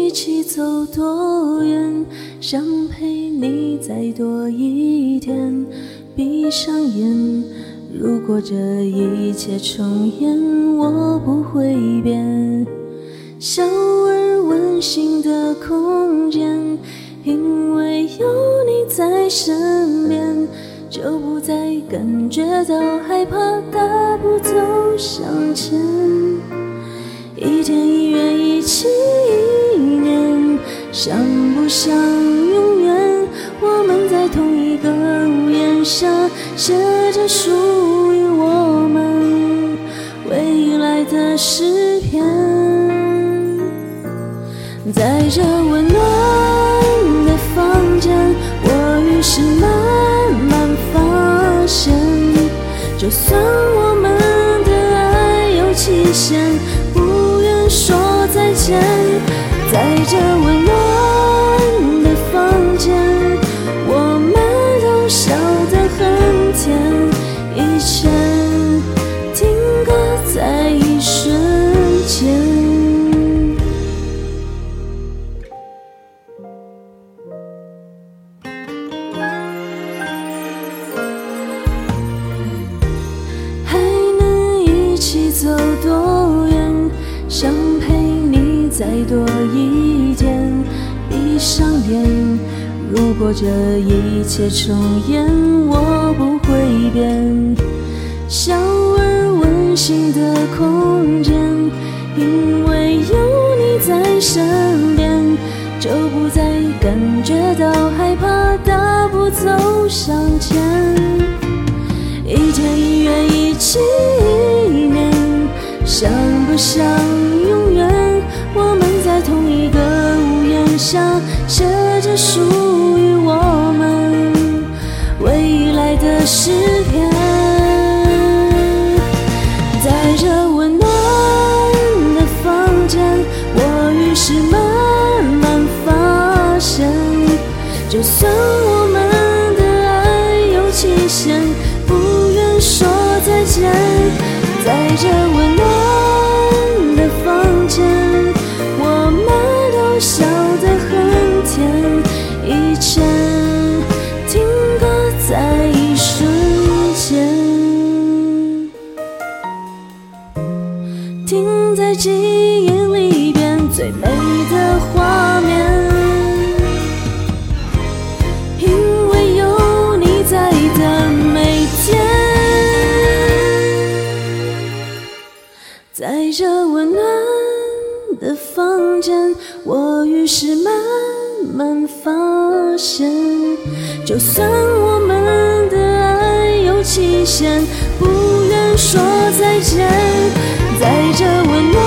一起走多远，想陪你再多一天。闭上眼，如果这一切重演，我不会变。小而温馨的空间，因为有你在身边，就不再感觉到害怕，大步走向前。一天一月一起一年，想不想永远？我们在同一个屋檐下，写着属于我们未来的诗篇。在这温暖的房间，我于是慢慢发现，就算我们的爱有期限，不愿说再见。在这温暖的房间，我们都笑得很甜，一切停格在一瞬间。走多远，想陪你再多一天。闭上眼，如果这一切重演，我不会变。小而温馨的空间，因为有你在身边，就不再感觉到害怕，大步走向前。一天一月一起一年，想不想永远？我们在同一个屋檐下，写着属于我们未来的诗篇。在这温暖的房间，我于是慢慢发现，就算我们的爱有期限，不愿说再见。在这温暖的房间，我们都笑得很甜，一切停格在一瞬间，停在记忆里边最美的画面。因为有你在的每天，在这温暖的房间，我于是慢慢发现，就算我们的爱有期限，不愿说再见。在这温暖